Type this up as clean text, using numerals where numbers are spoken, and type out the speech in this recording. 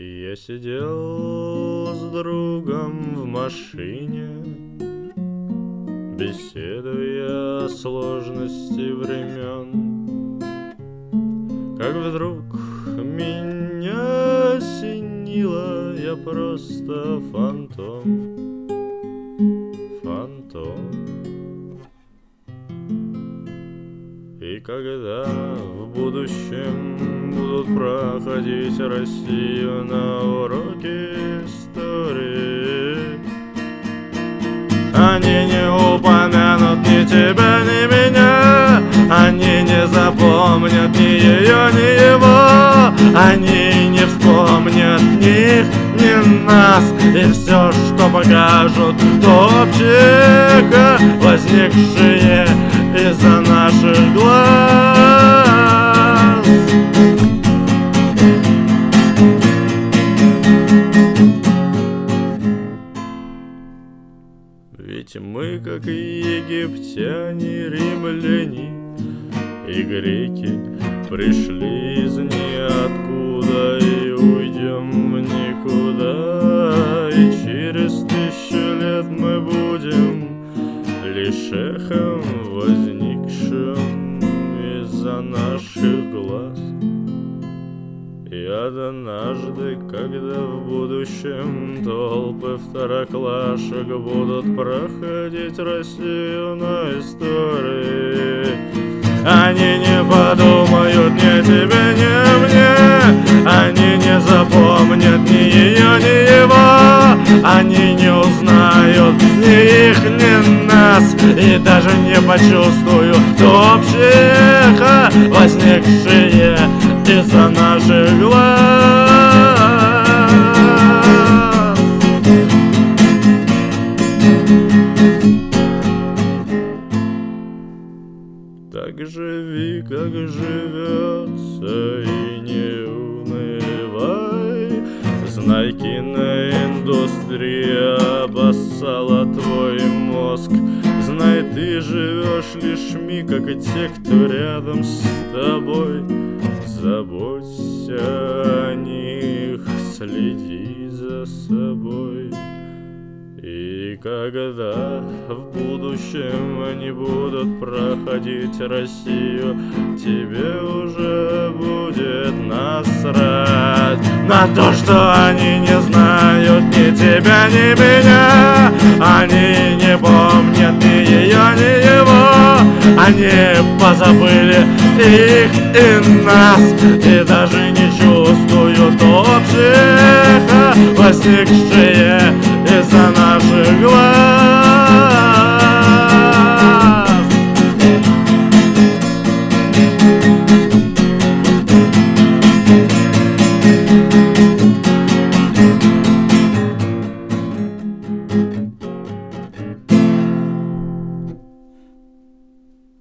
Я сидел с другом в машине, беседуя о сложности времен, как вдруг меня осенило: я просто фантом. И когда в будущем будут проходить Россию на уроке истории, они не упомянут ни тебя, ни меня, они не запомнят ни ее, ни его, они не вспомнят ни их, ни нас. И все, что покажут, то общее, возникшее из-за наших глаз. Ведь мы, как египтяне, римляне и греки, пришли из ниоткуда и уйдем в никуда. И через 1000 лет мы будем лишь эхом, возникшим из-за наших глаз. И однажды, когда в будущем толпы второклашек будут проходить Россию на истории, они не подумают ни тебе, ни мне, они не запомнят ни ее, ни его, они не узнают ни их, ни нас, и даже не почувствуют то общее, возникшее из-за наших глаз. Так живи, как живется, и не унывай. Знай, киноиндустрия обоссала твой мозг. Знай, ты живешь лишь миг, как и те, кто рядом с тобой. Заботься о них, следи за собой. И когда в будущем они будут проходить Россию, тебе уже будет насрать на то, что они не знают ни тебя, ни меня. Они не помнят ни ее, ни его, они позабыли их и нас, и даже не чувствуют общее, возникшее из-за наших глаз.